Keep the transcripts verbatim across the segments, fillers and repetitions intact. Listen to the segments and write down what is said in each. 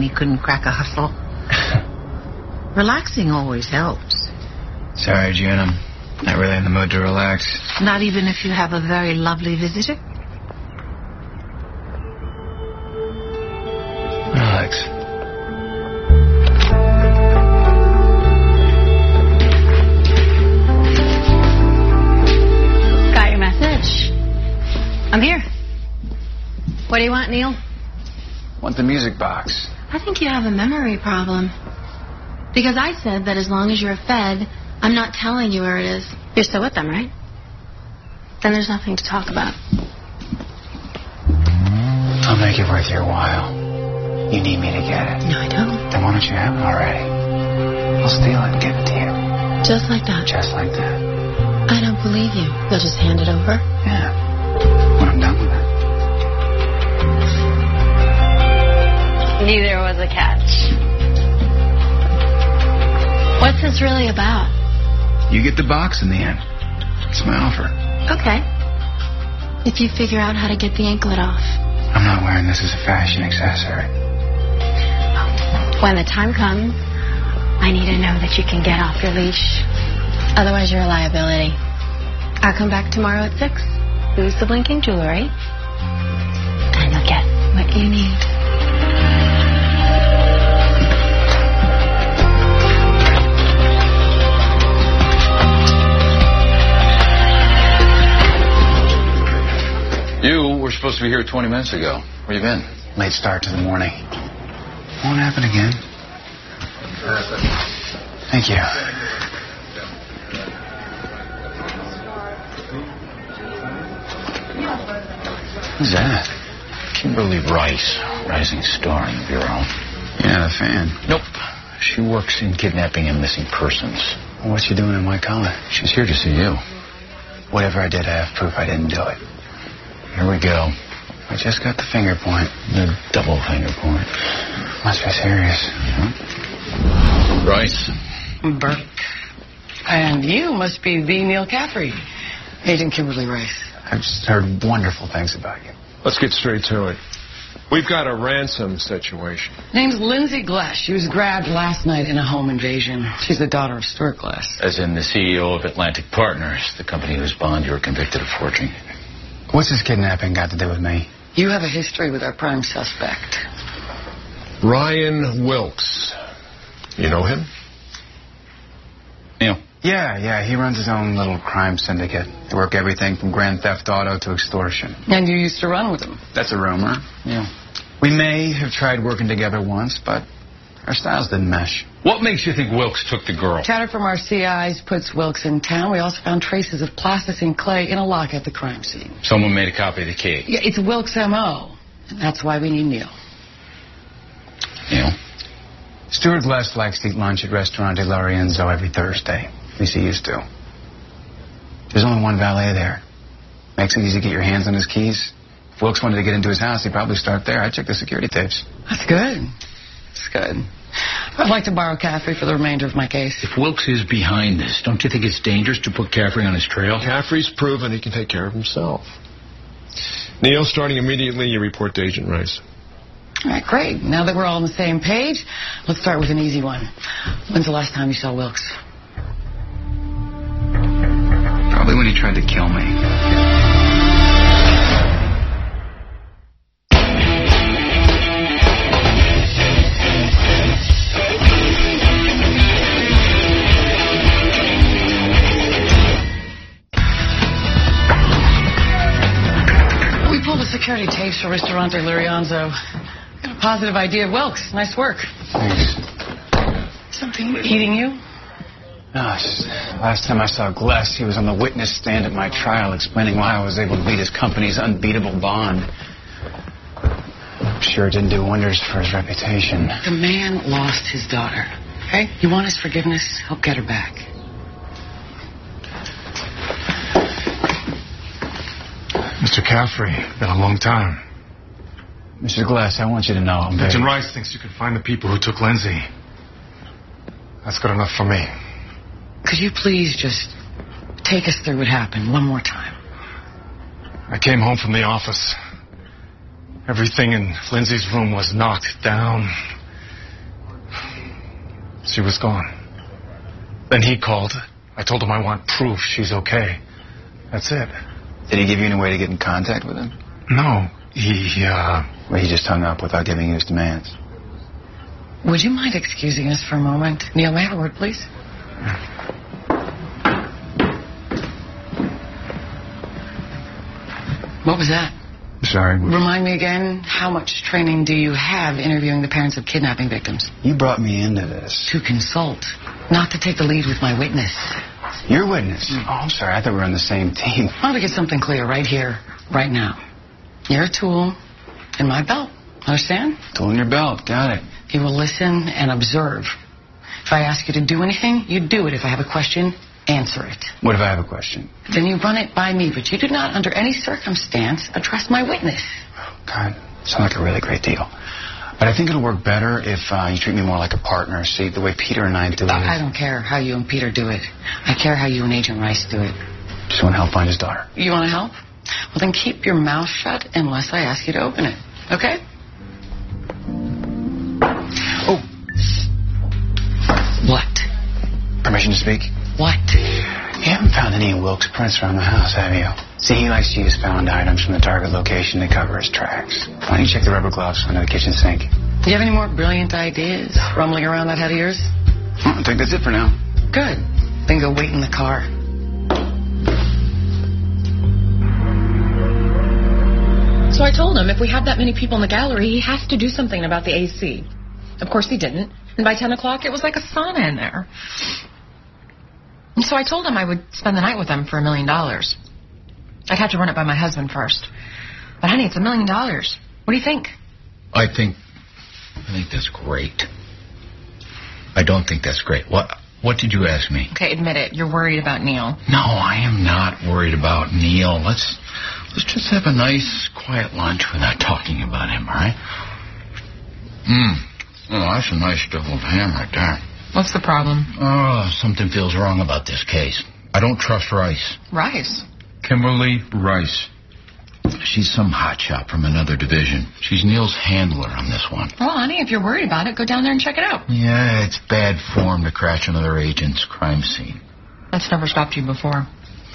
when he couldn't crack a hustle. Relaxing always helps. Sorry, June, I'm not really in the mood to relax. Not even if you have a very lovely visitor? Alex. Got your message. I'm here. What do you want, Neil? Want the music box. I think you have a memory problem. Because I said that as long as you're fed, I'm not telling you where it is. You're still with them, right? Then there's nothing to talk about. I'll make it worth your while. You need me to get it. No, I don't. Then why don't you have it already? I'll steal it and give it to you. Just like that? Just like that. I don't believe you. You'll just hand it over? Yeah. When I'm done with it. Knew there was a catch. What's this really about? You get the box in the end. It's my offer. Okay. If you figure out how to get the anklet off. I'm not wearing this as a fashion accessory. When the time comes, I need to know that you can get off your leash. Otherwise, you're a liability. I'll come back tomorrow at six. Lose the blinking jewelry. And you'll get what you need. You were supposed to be here twenty minutes ago. Where you been? Late start to the morning. Won't happen again. Thank you. Who's that? Kimberly Rice, Rising Star in the Bureau. Yeah, the fan. Nope. She works in kidnapping and missing persons. Well, what's she doing in white collar? She's here to see you. Whatever I did, I have proof I didn't do it. Here we go. I just got the finger point. The double finger point. Must be serious. Huh? Rice. Burke. And you must be the Neil Caffrey, Agent Kimberly Rice. I've just heard wonderful things about you. Let's get straight to it. We've got a ransom situation. Name's Lindsay Glass. She was grabbed last night in a home invasion. She's the daughter of Stuart Glass. As in the C E O of Atlantic Partners, the company whose bond you were convicted of forging. What's this kidnapping got to do with me? You have a history with our prime suspect. Ryan Wilkes. You know him? Neil. Yeah, yeah, he runs his own little crime syndicate. They work everything from grand theft auto to extortion. And you used to run with him. That's a rumor. Yeah. We may have tried working together once, but our styles didn't mesh. What makes you think Wilkes took the girl? Chatter from our C Is puts Wilkes in town. We also found traces of plasticine clay in a lock at the crime scene. Someone made a copy of the key. Yeah, it's Wilkes' M O. And that's why we need Neil. Neil? Stuart Glass likes to eat lunch at Restaurant de Lorenzo every Thursday. At least he used to. There's only one valet there. Makes it easy to get your hands on his keys. If Wilkes wanted to get into his house, he'd probably start there. I'd check the security tapes. That's good. That's good. I'd like to borrow Caffrey for the remainder of my case. If Wilkes is behind this, don't you think it's dangerous to put Caffrey on his trail? Caffrey's proven he can take care of himself. Neil, starting immediately, you report to Agent Rice. All right, great. Now that we're all on the same page, let's start with an easy one. When's the last time you saw Wilkes? Probably when he tried to kill me. We pulled the security tapes for Ristorante Lurianzo. Got a positive idea of Wilkes. Nice work. Thanks. Something eating you? No, it's just, last time I saw Glass, he was on the witness stand at my trial explaining why I was able to beat his company's unbeatable bond. I'm sure it didn't do wonders for his reputation. The man lost his daughter. Okay? You want his forgiveness? Help get her back. Mister Caffrey, been a long time. Mister Glass, I want you to know I'm very... Agent Rice thinks you can find the people who took Lindsay. That's good enough for me. Could you please just take us through what happened one more time? I came home from the office. Everything in Lindsay's room was knocked down. She was gone. Then he called. I told him I want proof she's okay. That's it. Did he give you any way to get in contact with him? No, he, uh... Or he just hung up without giving you his demands? Would you mind excusing us for a moment? Neil, may I have a word, please? What was that? Sorry. Remind me again, how much training do you have interviewing the parents of kidnapping victims? You brought me into this. To consult, not to take the lead with my witness. Your witness? Mm. Oh, I'm sorry. I thought we were on the same team. I want to get something clear right here, right now. You're a tool in my belt. Understand? Tool in your belt. Got it. You will listen and observe. If I ask you to do anything, you do it. If I have a question, answer it. What if I have a question? Then you run it by me, but you do not, under any circumstance, address my witness. God, sounds like a really great deal. But I think it'll work better if uh, you treat me more like a partner. See, the way Peter and I do it. I don't care how you and Peter do it. I care how you and Agent Rice do it. Just want to help find his daughter. You want to help? Well, then keep your mouth shut unless I ask you to open it. Okay? Oh. What? Permission to speak? What? You haven't found any Wilkes prints around the house, have you? See, he likes to use found items from the target location to cover his tracks. Why don't you check the rubber gloves under the kitchen sink? Do you have any more brilliant ideas rumbling around that head of yours? I think that's it for now. Good. Then go wait in the car. So I told him if we have that many people in the gallery, he has to do something about the A C. Of course he didn't. And by ten o'clock, it was like a sauna in there. And so I told him I would spend the night with him for a million dollars. I'd have to run it by my husband first. But honey, it's a million dollars. What do you think? I think, I think that's great. I don't think that's great. What, what did you ask me? Okay, admit it. You're worried about Neil. No, I am not worried about Neil. Let's, let's just have a nice, quiet lunch without talking about him, all right? Mmm. Oh, that's a nice deviled ham right there. What's the problem? Oh, something feels wrong about this case. I don't trust Rice. Rice? Kimberly Rice. She's some hotshot from another division. She's Neil's handler on this one. Well, honey, if you're worried about it, go down there and check it out. Yeah, it's bad form to crash another agent's crime scene. That's never stopped you before.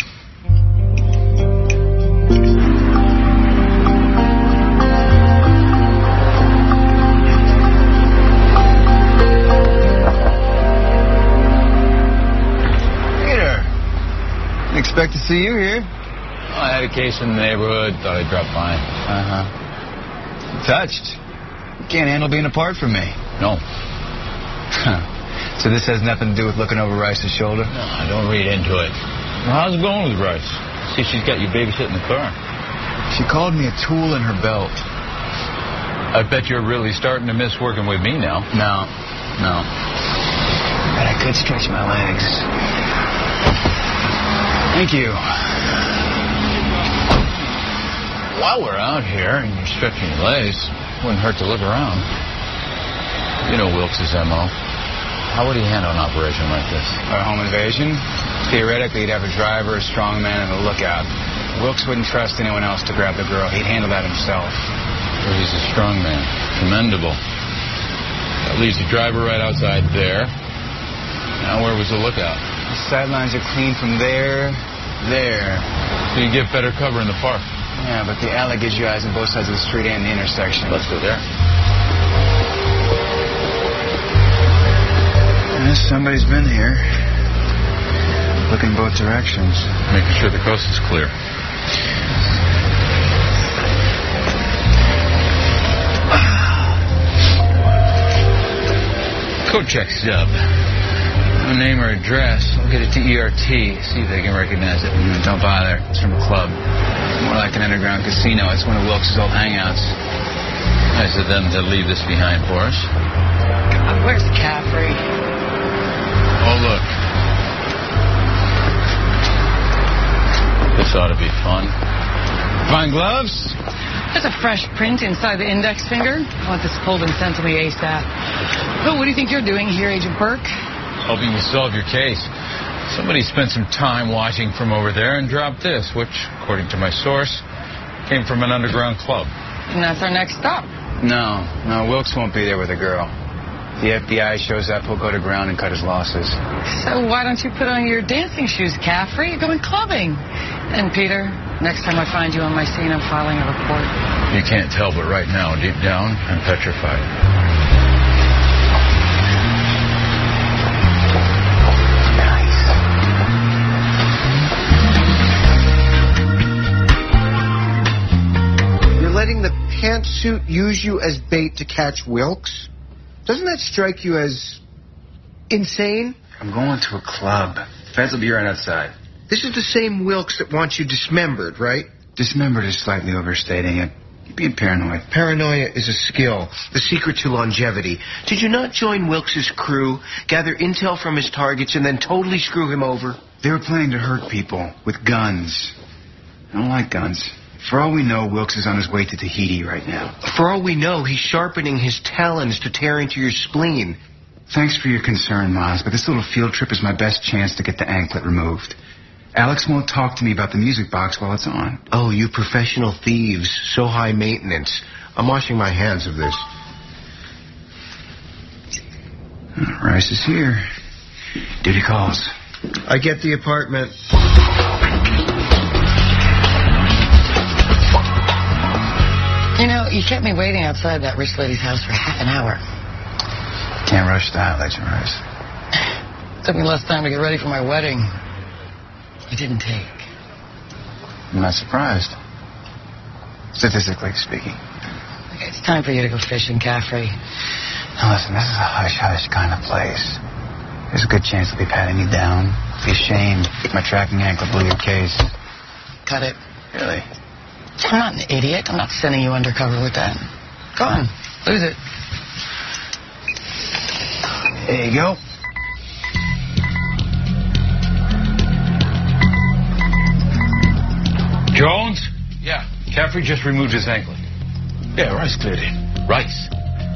Expect to see you here. Well, I had a case in the neighborhood. Thought I'd drop by. Uh-huh. Touched. You can't handle being apart from me. No. So this has nothing to do with looking over Rice's shoulder? No, I don't read into it. Well, how's it going with Rice? See, she's got you babysitting the car. She called me a tool in her belt. I bet you're really starting to miss working with me now. No. No. But I could stretch my legs. Thank you. While we're out here and you're stretching your legs, wouldn't hurt to look around. You know Wilkes' M O. How would he handle an operation like this? A home invasion? Theoretically, he'd have a driver, a strong man, and a lookout. Wilkes wouldn't trust anyone else to grab the girl. He'd handle that himself. Well, he's a strong man. Commendable. That leaves the driver right outside there. Now, where was the lookout? The sidelines are clean from there, there. So you get better cover in the park. Yeah, but the alley gives you eyes on both sides of the street and the intersection. Let's go there. Yeah, somebody's been here. Looking both directions. Making sure the coast is clear. Code check stub. No name or address. I'll get it to E R T. See if they can recognize it. Mm, don't bother. It's from a club. More like an underground casino. It's one of Wilkes' old hangouts. Nice of them to leave this behind for us. God, where's Caffrey? Oh, look. This ought to be fun. Find gloves? There's a fresh print inside the index finger. I want this pulled and sent to me ASAP. Oh, what do you think you're doing here, Agent Burke? Helping you solve your case. Somebody spent some time watching from over there and dropped this, which, according to my source, came from an underground club. And that's our next stop. No, no, Wilkes won't be there with a girl. The F B I shows up, he'll go to ground and cut his losses. So why don't you put on your dancing shoes, Caffrey? You're going clubbing. And Peter, next time I find you on my scene, I'm filing a report. You can't tell, but right now, deep down, I'm petrified. You're letting the pantsuit use you as bait to catch Wilkes? Doesn't that strike you as insane? I'm going to a club. Feds will be right outside. This is the same Wilkes that wants you dismembered, right? Dismembered is slightly overstating it. You're being paranoid. Paranoia is a skill, the secret to longevity. Did you not join Wilkes' crew, gather intel from his targets, and then totally screw him over? They were planning to hurt people with guns. I don't like guns. For all we know, Wilkes is on his way to Tahiti right now. For all we know, he's sharpening his talons to tear into your spleen. Thanks for your concern, Miles, but this little field trip is my best chance to get the anklet removed. Alex won't talk to me about the music box while it's on. Oh, you professional thieves. So high maintenance. I'm washing my hands of this. Rice is here. Duty calls. I get the apartment. You know, you kept me waiting outside that rich lady's house for half an hour. Can't rush that, Legend Rice. Took me less time to get ready for my wedding. You didn't take. I'm not surprised. Statistically speaking. Okay, it's time for you to go fishing, Caffrey. Now listen, this is a hush-hush kind of place. There's a good chance they'll be patting me down. Be ashamed if my tracking ankle blew your case. Cut it. Really? I'm not an idiot. I'm not sending you undercover with that. Go on. Lose it. There you go. Jones? Yeah. Caffrey just removed his anklet. Yeah, Rice cleared it. Rice.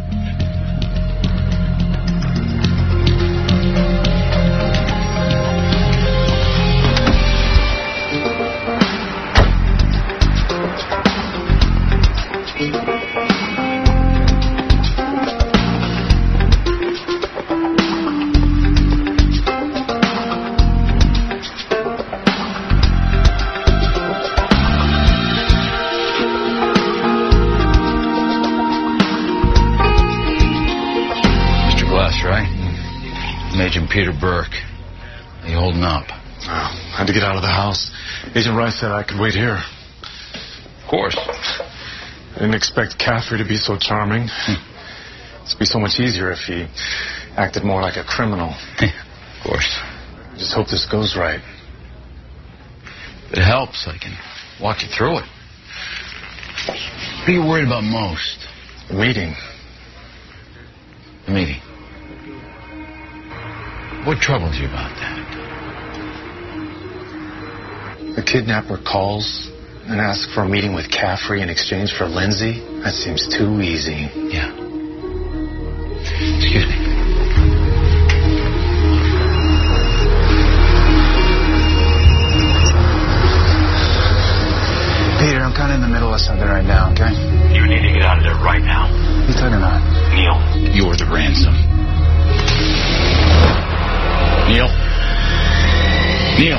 Agent Peter Burke. Are you holding up? Oh, I had to get out of the house. Agent Rice said I could wait here. Of course. I didn't expect Caffrey to be so charming. It'd be so much easier if he acted more like a criminal. Of course. I just hope this goes right. If it helps, I can walk you through it. What are you worried about most? The meeting. The meeting. What troubles you about that? The kidnapper calls and asks for a meeting with Caffrey in exchange for Lindsay. That seems too easy. Yeah. Excuse me. Peter, I'm kind of in the middle of something right now, okay? You need to get out of there right now. You talking about? Neil. You're the ransom. Neil? Neil?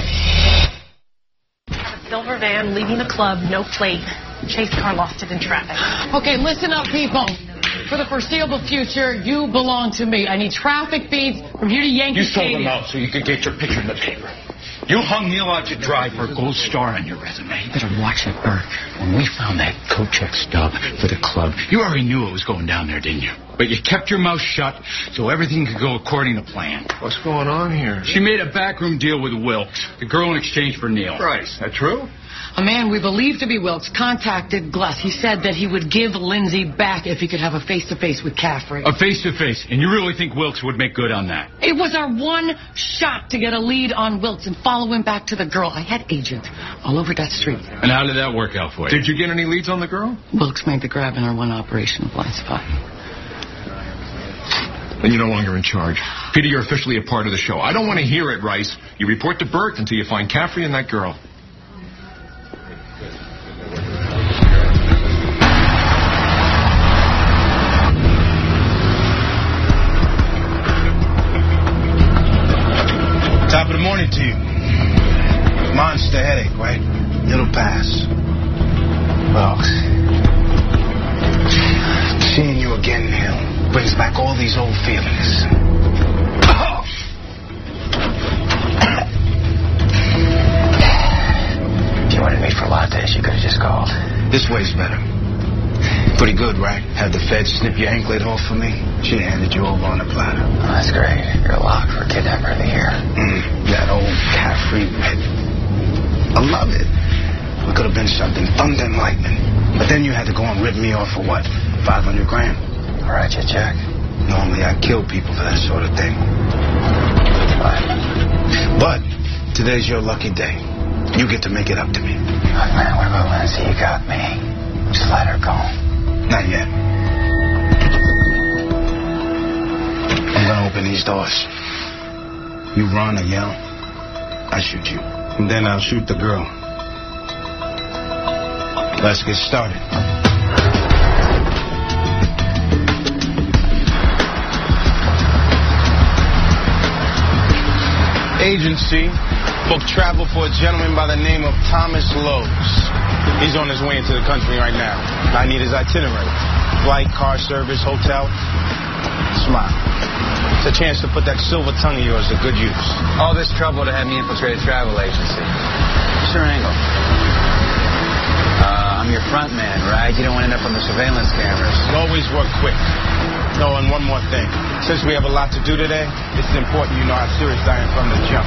A silver van leaving the club, no plate. Chase car lost it in traffic. Okay, listen up, people. For the foreseeable future, you belong to me. I need traffic feeds from here to Yankee You sold Stadium. them out so you could get your picture in the paper. You hung Neil out to dry for a gold star on your resume. You better watch it, Burke. When we found that coat check stub for the club, you already knew it was going down there, didn't you? But you kept your mouth shut so everything could go according to plan. What's going on here? She made a backroom deal with Wilkes, the girl in exchange for Neil. Right. Is that true? A man we believe to be Wilkes contacted Glass. He said that he would give Lindsay back if he could have a face-to-face with Caffrey. A face-to-face. And you really think Wilkes would make good on that? It was our one shot to get a lead on Wilkes and follow him back to the girl. I had agents all over that street. And how did that work out for you? Did you get any leads on the girl? Wilkes made the grab in our one operation blind spot. Then you're no longer in charge. Peter, you're officially a part of the show. I don't want to hear it, Rice. You report to Burke until you find Caffrey and that girl. ways better. Pretty good, right? Had the feds snip your anklet off for me. She handed you over on a platter. Oh, that's great. You're locked for kidnapper of the year. Mm, that old Caffrey wit. I love it. It could have been something thunder and lightning. But then you had to go and rip me off for what? five hundred grand. All right, you check. Normally I kill people for that sort of thing. But today's your lucky day. You get to make it up to me. Oh, man, what about Lindsay? You got me. Just let her go. Not yet. I'm gonna open these doors. You run or yell, I shoot you. And then I'll shoot the girl. Let's get started. Agency booked travel for a gentleman by the name of Thomas Lowe's. He's on his way into the country right now. I need his itinerary. Flight, car service, hotel. Smile. It's a chance to put that silver tongue of yours to good use. All this trouble to have me infiltrate a travel agency. Sure, Angle. Uh, I'm your front man, right? You don't want to end up on the surveillance cameras. Always work quick. Oh, and one more thing. Since we have a lot to do today, it's important you know how serious I am from the jump.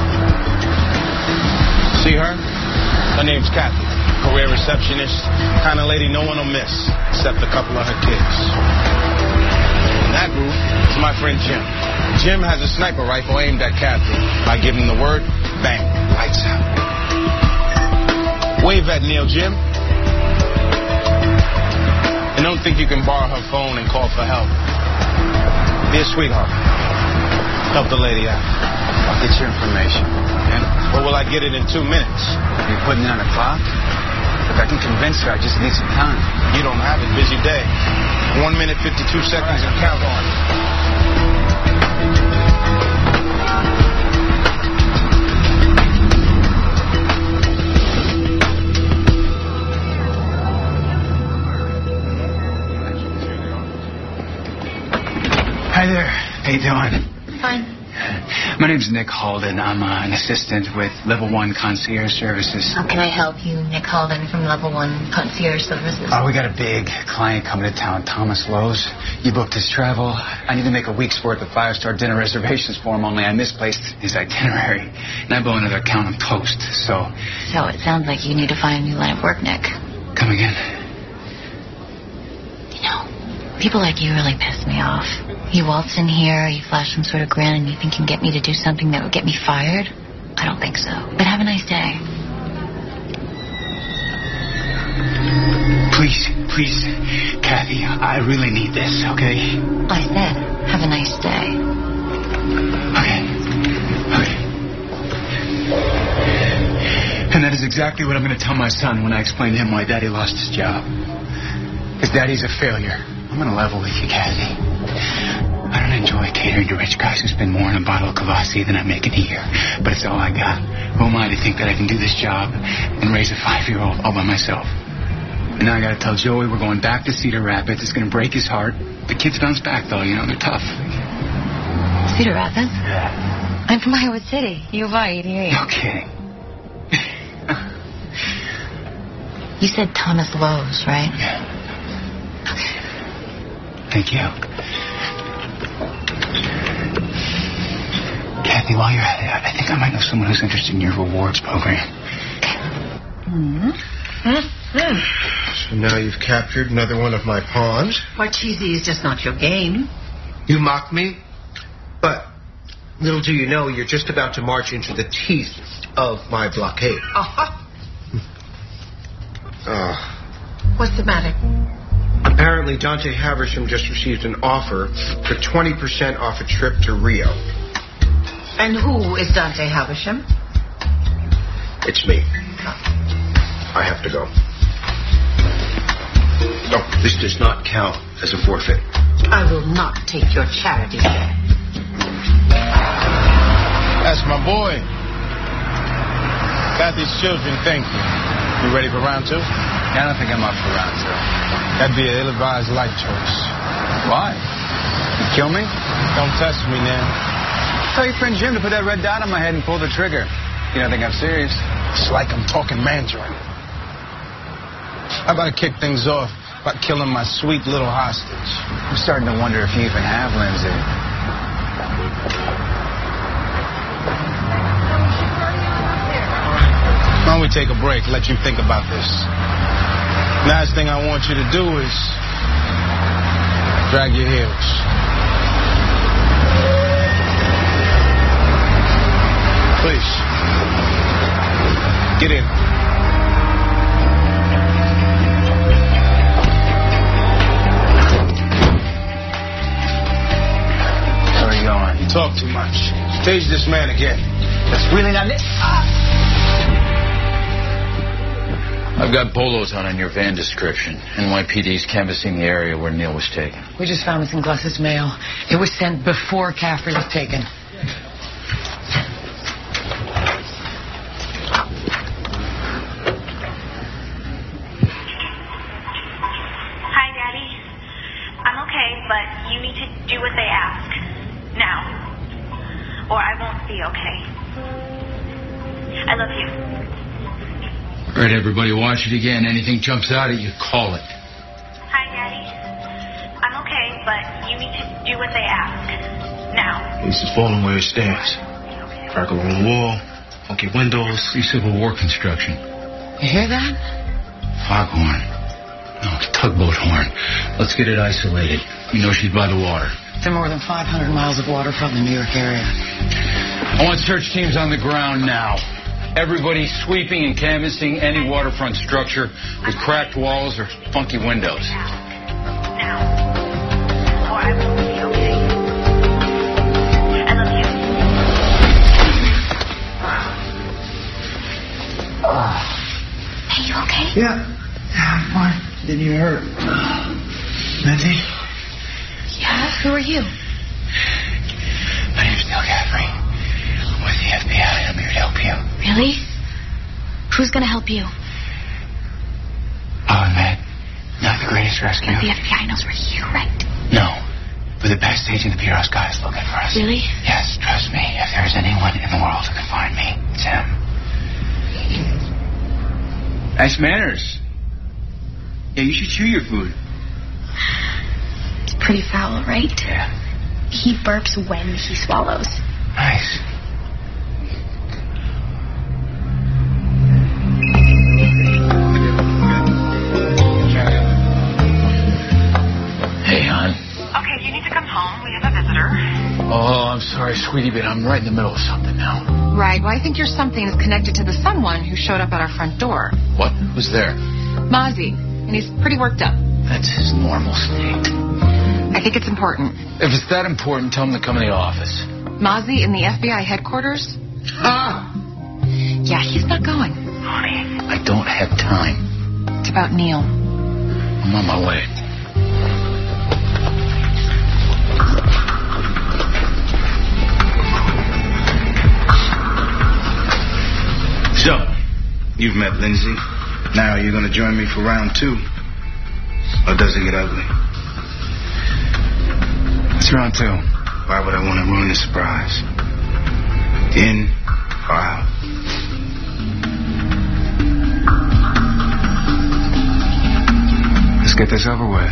See her? Her name's Kathy. Career receptionist. Kind of lady no one will miss, except a couple of her kids. In that group is my friend Jim. Jim has a sniper rifle aimed at Kathy. I give him the word, bang, lights out. Wave at Neil, Jim. And don't think you can borrow her phone and call for help. Be a sweetheart. Help the lady out. I'll get your information. And or will I get it in two minutes? You putting it on a clock? Look, I can convince her. I just need some time. You don't have a busy day. One minute, fifty-two seconds, and count on. Hi there. How you doing? Fine. My name's Nick Halden. I'm uh, an assistant with Level one Concierge Services. How can I help you, Nick Halden from Level one Concierge Services? Oh, we got a big client coming to town, Thomas Lowe's. You booked his travel. I need to make a week's worth of five-star dinner reservations for him, only I misplaced his itinerary. And I blow another account on toast, so... So it sounds like you need to find a new line of work, Nick. Come again? You know, people like you really piss me off. You waltz in here, you flash some sort of grin, and you think you can get me to do something that would get me fired? I don't think so. But have a nice day. Please, please, Kathy, I really need this, okay? I said, have a nice day. Okay. Okay. And that is exactly what I'm going to tell my son when I explain to him why Daddy lost his job. Because Daddy's a failure. I'm going to level with you, Kathy. I don't enjoy catering to rich guys who spend more on a bottle of Kvasse than I make in a year. But it's all I got. Who am I to think that I can do this job and raise a five-year-old all by myself? And now I got to tell Joey we're going back to Cedar Rapids. It's going to break his heart. The kids bounce back, though. You know, they're tough. Cedar Rapids? Yeah. I'm from Iowa City. You vai, idiot. No kidding. You said Thomas Lowe's, right? Yeah. Okay. Thank you. Kathy, while you're at it, I think I might know someone who's interested in your rewards program. Mm-hmm. Mm-hmm. So now you've captured another one of my pawns. Why, cheesy is just not your game. You mock me, but little do you know, you're just about to march into the teeth of my blockade. Uh-huh. Uh, What's the matter? Apparently, Dante Haversham just received an offer for twenty percent off a trip to Rio. And who is Dante Haversham? It's me. I have to go. No, this does not count as a forfeit. I will not take your charity check. That's my boy. Kathy's children, thank you. You ready for round two? Yeah, I don't think I'm up for round two. That'd be an ill-advised life choice. Why? You kill me? Don't test me, man. Tell your friend Jim to put that red dot on my head and pull the trigger. You don't think I'm serious? It's like I'm talking Mandarin. How about to kick things off by killing my sweet little hostage? I'm starting to wonder if you even have Lindsay. Why don't we take a break, let you think about this? Last thing I want you to do is drag your heels. Please. Get in. Where are you going? You talk too much. Stage this man again. That's really not it. Ah. I've got polos on in your van description. N Y P D's canvassing the area where Neil was taken. We just found this in Gless's mail. It was sent before Caffrey was taken. Hi, Daddy. I'm okay, but you need to do what they ask. Now. Or I won't be okay. I love you. All right, everybody, watch it again. Anything jumps out at you, call it. Hi, Daddy. I'm okay, but you need to do what they ask. Now. This is falling where it stands. Crack along the wall, funky windows. See Civil War construction. You hear that? Foghorn. No, tugboat horn. Let's get it isolated. You know she's by the water. There are more than five hundred miles of water from the New York area. I want search teams on the ground now. Everybody sweeping and canvassing any waterfront structure with cracked walls or funky windows. Now. Or I won't be okay. I love you. Hey, you okay? Yeah. Yeah, I'm fine. Didn't even hurt. Lindsay? Yeah, who are you? My name's Neil Caffrey. I'm with the F B I. I'm here to help you. Really? Who's gonna help you? Oh, and Matt, not the greatest rescue. But the F B I knows we're here, right? No. We're the best agent the Bureau's got is looking for us. Really? Yes, trust me. If there's anyone in the world who can find me, it's him. Nice manners. Yeah, you should chew your food. It's pretty foul, right? Yeah. He burps when he swallows. Nice. Hey, hon. Okay, you need to come home. We have a visitor. Oh, I'm sorry, sweetie, but I'm right in the middle of something now. Right. Well, I think your something is connected to the someone who showed up at our front door. What? Who's there? Mozzie. And he's pretty worked up. That's his normal state. I think it's important. If it's that important, tell him to come in the office. Mozzie in the F B I headquarters? Ah! Yeah, he's not going. Honey, I don't have time. It's about Neil. I'm on my way. So, you've met Lindsay. Now you're going to join me for round two. Or does it get ugly? It's round two. Why would I want to ruin the surprise? In or out? Let's get this over with.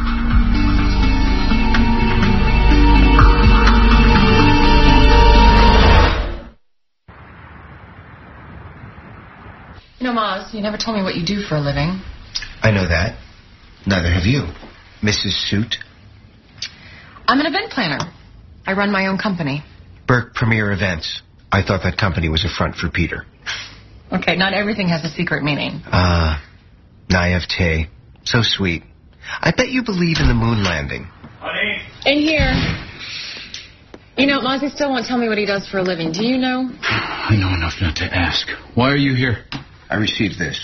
You know, Moz, you never told me what you do for a living. I know that. Neither have you, Missus Suit. I'm an event planner. I run my own company. Burke Premier Events. I thought that company was a front for Peter. Okay, not everything has a secret meaning. Ah, uh, naivete. So sweet. I bet you believe in the moon landing. Honey? In here. You know, Mozzie still won't tell me what he does for a living. Do you know? I know enough not to ask. Why are you here? I received this.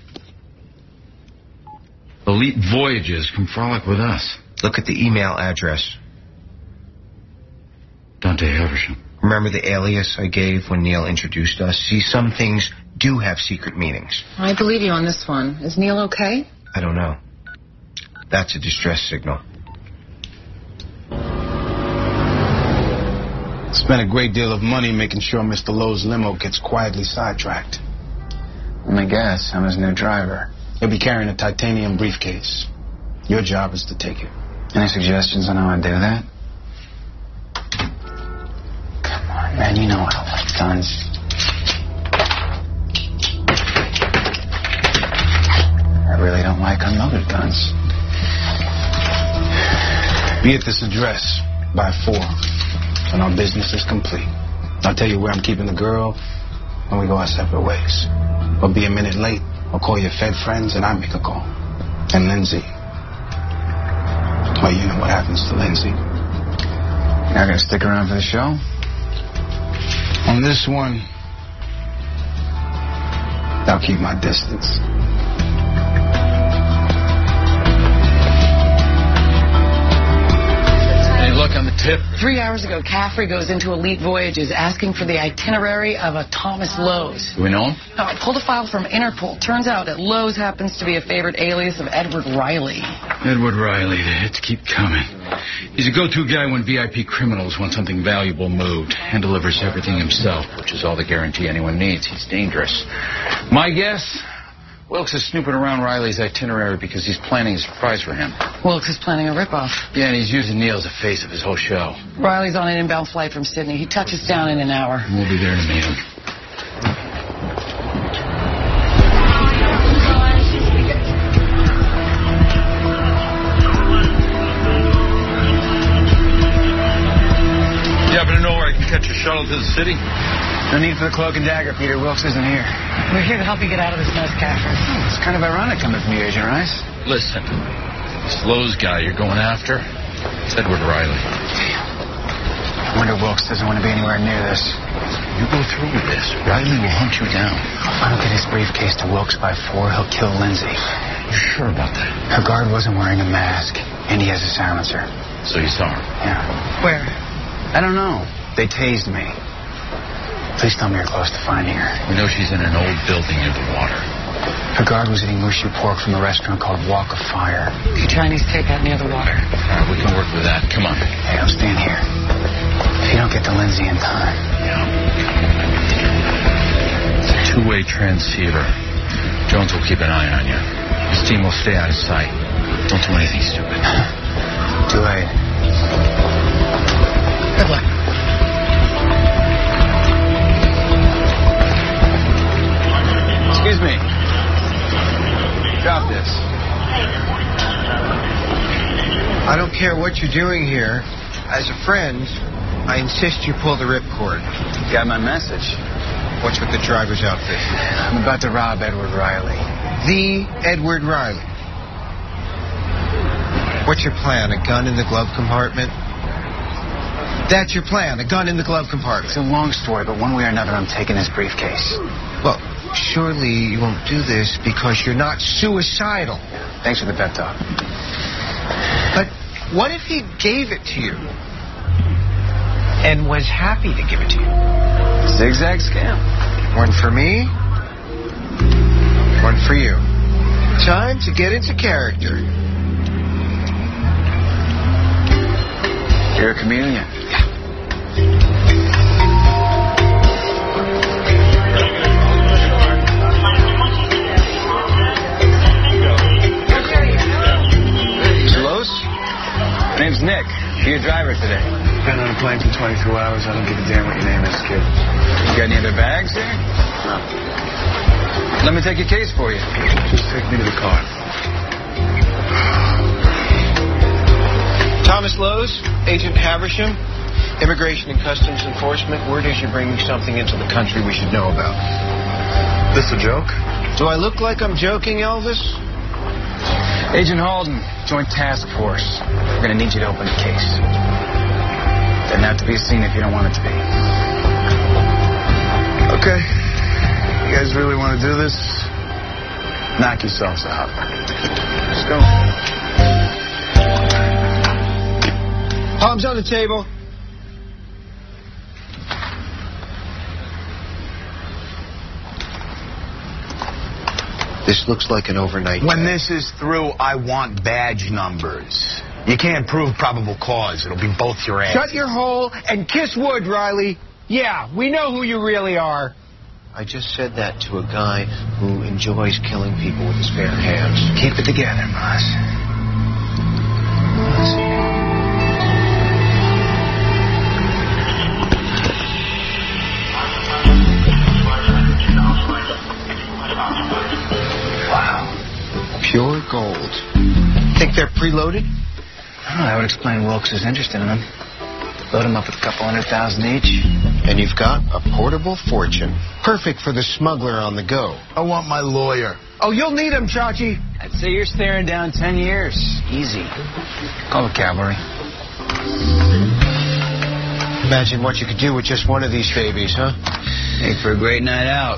Elite Voyages. Come frolic with us. Look at the email address. Dante Haversham. Remember the alias I gave when Neil introduced us? See, some things do have secret meanings. I believe you on this one. Is Neil okay? I don't know. That's a distress signal. Spent a great deal of money making sure Mister Lowe's limo gets quietly sidetracked. Let me guess, I'm his new driver. He'll be carrying a titanium briefcase. Your job is to take it. Any suggestions on how I do that? Come on, man, you know I don't like guns. I really don't like unloaded guns. Be at this address by four, and our business is complete. I'll tell you where I'm keeping the girl, and we go our separate ways. I'll be a minute late. I'll call your Fed friends, and I make a call. And Lindsay. Well, you know what happens to Lindsay. You're not gonna stick around for the show? On this one, I'll keep my distance. Look on the tip. Three hours ago, Caffrey goes into Elite Voyages asking for the itinerary of a Thomas Lowe's. Do we know him? No, I pulled a file from Interpol. Turns out that Lowe's happens to be a favorite alias of Edward Riley. Edward Riley, the hits keep coming. He's a go-to guy when V I P criminals want something valuable moved, and delivers everything himself, which is all the guarantee anyone needs. He's dangerous. My guess, Wilkes is snooping around Riley's itinerary because he's planning a surprise for him. Wilkes is planning a ripoff. Yeah, and he's using Neil as the face of his whole show. Riley's on an inbound flight from Sydney. He touches down in an hour. We'll be there to meet him. You happen to know where I can catch a shuttle to the city? No need for the cloak and dagger, Peter. Wilkes isn't here. We're here to help you get out of this mess, Caffrey. Oh, it's kind of ironic coming from you, Agent Rice. Listen, this Lowe's guy you're going after, it's Edward Riley. I wonder Wilkes doesn't want to be anywhere near this. You go through with this, Riley will hunt you down. If I don't get his briefcase to Wilkes by four, he'll kill Lindsay. You sure about that? Her guard wasn't wearing a mask, and he has a silencer. So you saw her? Yeah. Where? I don't know. They tased me. Please tell me you're close to finding her. We know she's in an old building near the water. Her guard was eating mushy pork from a restaurant called Walk of Fire. Okay, Chinese takeout near the water. All right, we can work with that. Come on. Hey, I'm staying here. If you don't get to Lindsay in time. Yeah. It's a two-way transceiver. Jones will keep an eye on you. His team will stay out of sight. Don't do anything stupid. Too late. Good luck. Excuse me. Drop this. I don't care what you're doing here. As a friend, I insist you pull the ripcord. Got my message. What's with the driver's outfit? I'm about to rob Edward Riley. The Edward Riley. What's your plan? A gun in the glove compartment? That's your plan, a gun in the glove compartment. It's a long story, but one way or another, I'm taking his briefcase. Well, surely you won't do this because you're not suicidal. Thanks for the pep talk. But what if he gave it to you and was happy to give it to you? Zigzag scam. One for me, one for you. Time to get into character. You're a chameleon. My name's Nick. Be your driver today. Been on a plane for twenty-two hours. I don't give a damn what your name is, kid. You got any other bags here? No. Let me take your case for you. Just take me to the car. Thomas Lowe's, Agent Haversham, Immigration and Customs Enforcement. Word is you're bringing something into the country we should know about. This a joke? Do I look like I'm joking, Elvis? Agent Halden, Joint Task Force. We're going to need you to open the case. Doesn't have to be a scene if you don't want it to be. Okay. You guys really want to do this? Knock yourselves out. Let's go. Palms on the table. This looks like an overnight. When job. this is through, I want badge numbers. You can't prove probable cause. It'll be both your ass. Shut your hole and kiss wood, Riley. Yeah, we know who you really are. I just said that to a guy who enjoys killing people with his bare hands. Keep it together, Moss. Wow. Pure gold. Think they're preloaded? I don't know. That would explain Wilkes' interest in them. Load them up with a couple hundred thousand each. And you've got a portable fortune. Perfect for the smuggler on the go. I want my lawyer. Oh, you'll need him, Chachi. I'd say you're staring down ten years. Easy. Call the cavalry. Imagine what you could do with just one of these babies, huh? Make for a great night out.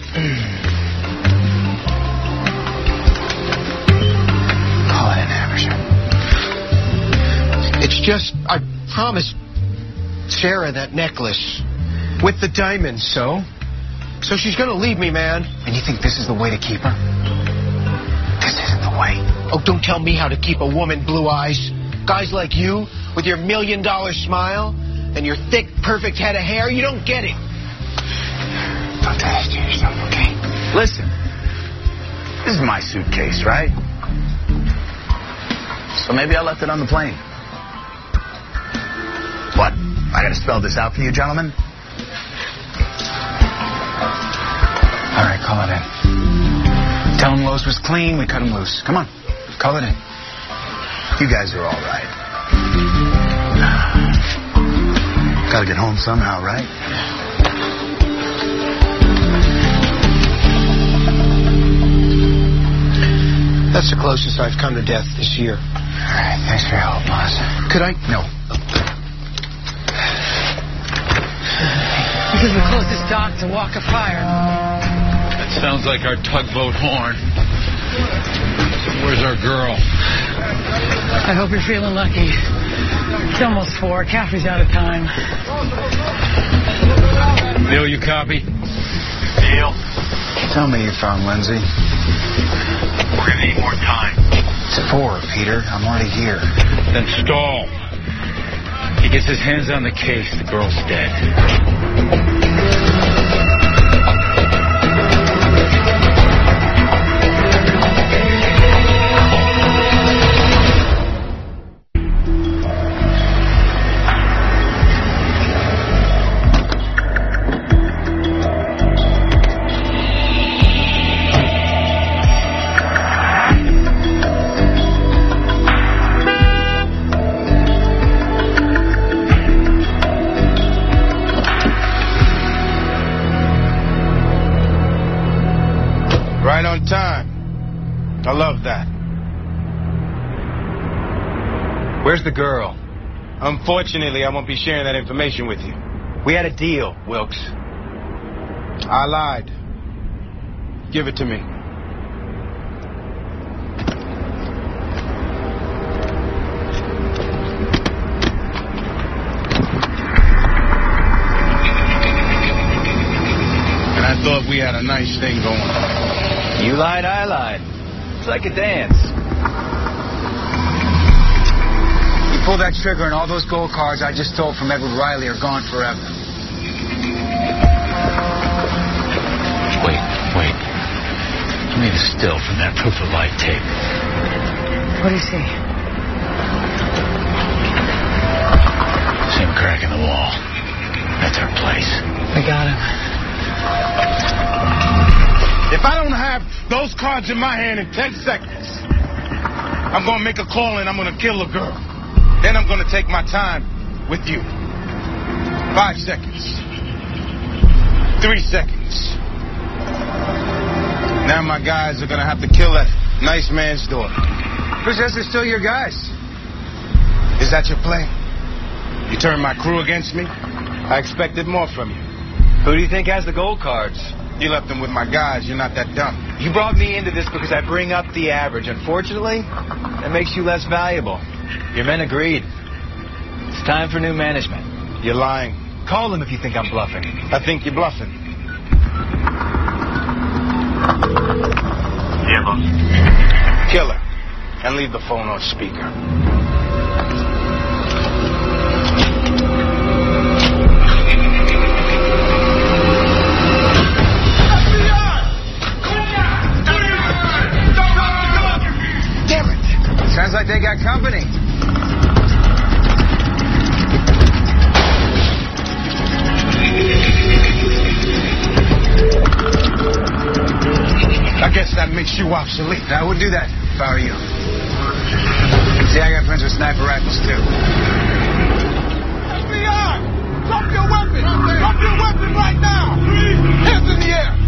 Call it an Amersham. It's just, I promised Sarah that necklace with the diamonds, so? So she's gonna leave me, man. And you think this is the way to keep her? This isn't the way. Oh, don't tell me how to keep a woman, Blue Eyes. Guys like you, with your million dollar smile and your thick, perfect head of hair, you don't get it. Don't do this to yourself, okay? Listen, this is my suitcase, right? So maybe I left it on the plane. What? I gotta spell this out for you, gentlemen? All right, call it in. Tell him Lowe's was clean, we cut him loose. Come on, call it in. You guys are all right. Gotta get home somehow, right? That's the closest I've come to death this year. All right, thanks for your help, boss. Could I? No. This is the closest dock to Walk of Fire. That sounds like our tugboat horn. Where's our girl? I hope you're feeling lucky. It's almost four. Caffrey's out of time. Neil, you copy? Neil. Tell me you found Lindsay. We're gonna need more time. It's four, Peter. I'm already here. Then stall. He gets his hands on the case, the girl's dead. Right on time. I love that. Where's the girl? Unfortunately, I won't be sharing that information with you. We had a deal, Wilkes. I lied. Give it to me. And I thought we had a nice thing going on. You lied, I lied. It's like a dance. You pull that trigger and all those gold cards I just stole from Edward Riley are gone forever. Wait, wait. Give me the still from that proof of life tape. What do you see? Same crack in the wall. That's our place. We got him. If I don't have those cards in my hand in ten seconds, I'm going to make a call and I'm going to kill a girl. Then I'm going to take my time with you. Five seconds. Three seconds. Now my guys are going to have to kill that nice man's daughter. Who says they're still your guys? Is that your plan? You turned my crew against me? I expected more from you. Who do you think has the gold cards? You left them with my guys. You're not that dumb. You brought me into this because I bring up the average. Unfortunately, that makes you less valuable. Your men agreed. It's time for new management. You're lying. Call them if you think I'm bluffing. I think you're bluffing. Yeah, boss. Kill her. And leave the phone on speaker. makes you obsolete. I would do that if I were you. See, I got friends with sniper rifles, too. F B I! Drop your weapon! Drop your weapon right now! Hands in the air!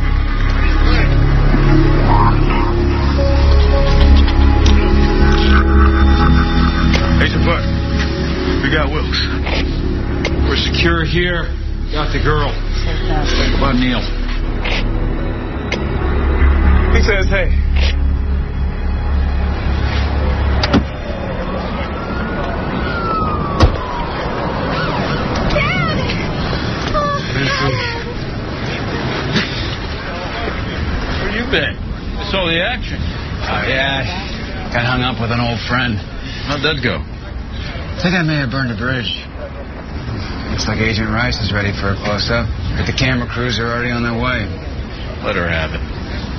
Agent Buck, we got Wilkes. We're secure here. Got the girl. Think about Neil. He says, hey. Where you been? I saw the action. Oh, yeah. Got hung up with an old friend. How'd that go? I think I may have burned a bridge. Looks like Agent Rice is ready for a close-up. But the camera crews are already on their way. Let her have it.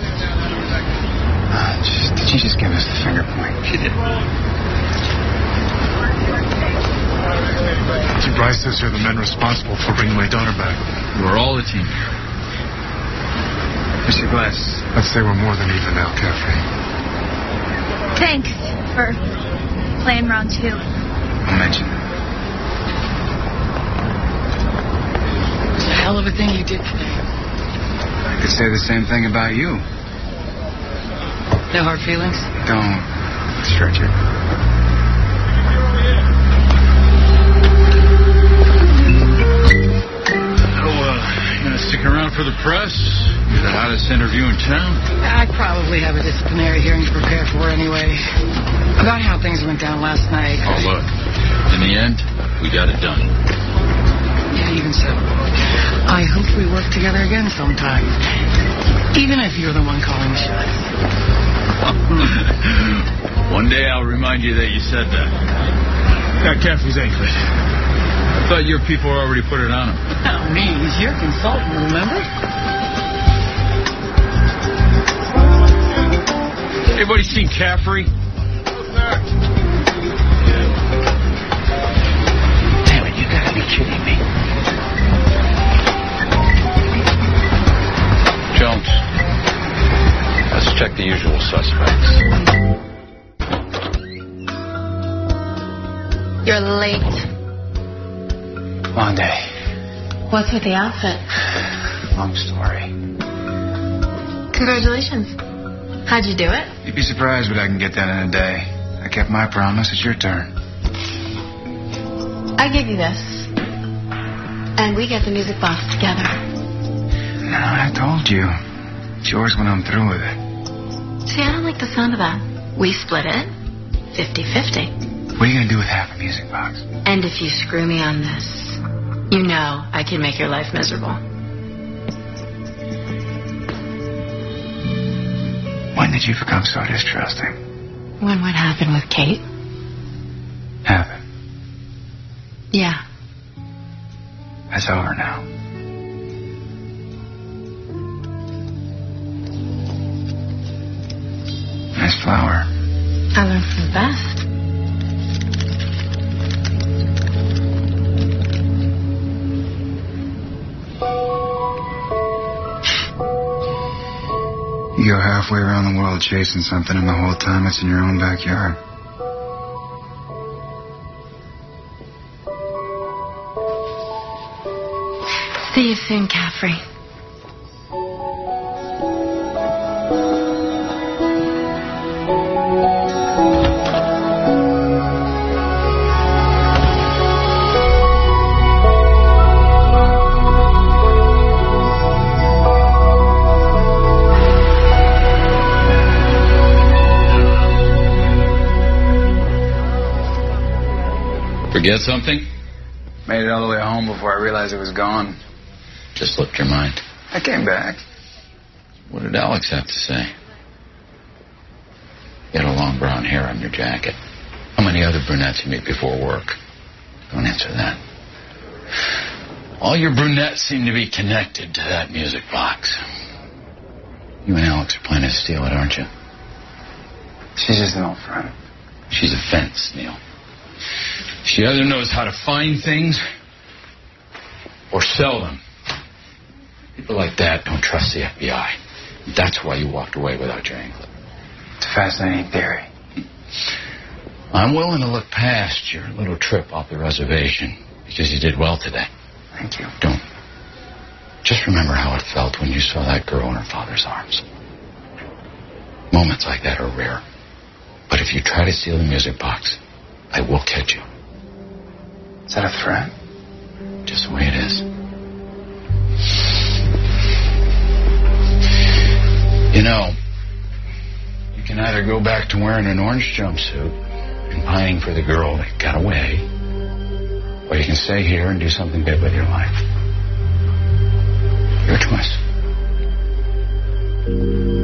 Uh, just, did she just give us the finger point? She did. Agent Rice says you're the men responsible for bringing my daughter back. We're all the team here. Mister Glass. Let's say we're more than even now, Caffrey. Thanks for playing round two. I'll mention it. It's a hell of a thing you did today. I could say the same thing about you. No hard feelings? Don't stretch it. Oh, uh, you gonna stick around for the press? You're the hottest interview in town. I probably have a disciplinary hearing to prepare for anyway. About how things went down last night. Oh, look. In the end, we got it done. Yeah, even so. I hope we work together again sometime. Even if you're the one calling the shots. One day I'll remind you that you said that. Got Caffrey's anklet. I thought your people already put it on him. Not me. He's your consultant, remember? Anybody seen Caffrey? Damn it, you gotta be kidding me. Jones, let's check the usual suspects. You're late. Long day. What's with the outfit? Long story. Congratulations. How'd you do it? You'd be surprised what I can get done in a day. I kept my promise. It's your turn. I give you this. And we get the music box together. No, I told you. It's yours when I'm through with it. See, I don't like the sound of that. We split it fifty-fifty. What are you going to do with half a music box? And if you screw me on this, you know I can make your life miserable. When did you become so distrusting? When what happened with Kate? Happened. Yeah. That's over now. Nice flower. I learned from the best. You go halfway around the world chasing something, and the whole time it's in your own backyard. See you soon, Caffrey. Forget something? Made it all the way home before I realized it was gone. Just slipped your mind. I came back. What did Alex have to say? You had a long brown hair on your jacket. How many other brunettes you meet before work? Don't answer that. All your brunettes seem to be connected to that music box. You and Alex are planning to steal it, aren't you? She's just an old friend. She's a fence, Neil. She either knows how to find things or sell them. People like that don't trust the F B I. That's why you walked away without your anklet. It's a fascinating theory. I'm willing to look past your little trip off the reservation because you did well today. Thank you. Don't. Just remember how it felt when you saw that girl in her father's arms. Moments like that are rare. But if you try to steal the music box, I will catch you. Is that a threat? Just the way it is. You know, you can either go back to wearing an orange jumpsuit and pining for the girl that got away, or you can stay here and do something big with your life. Your choice.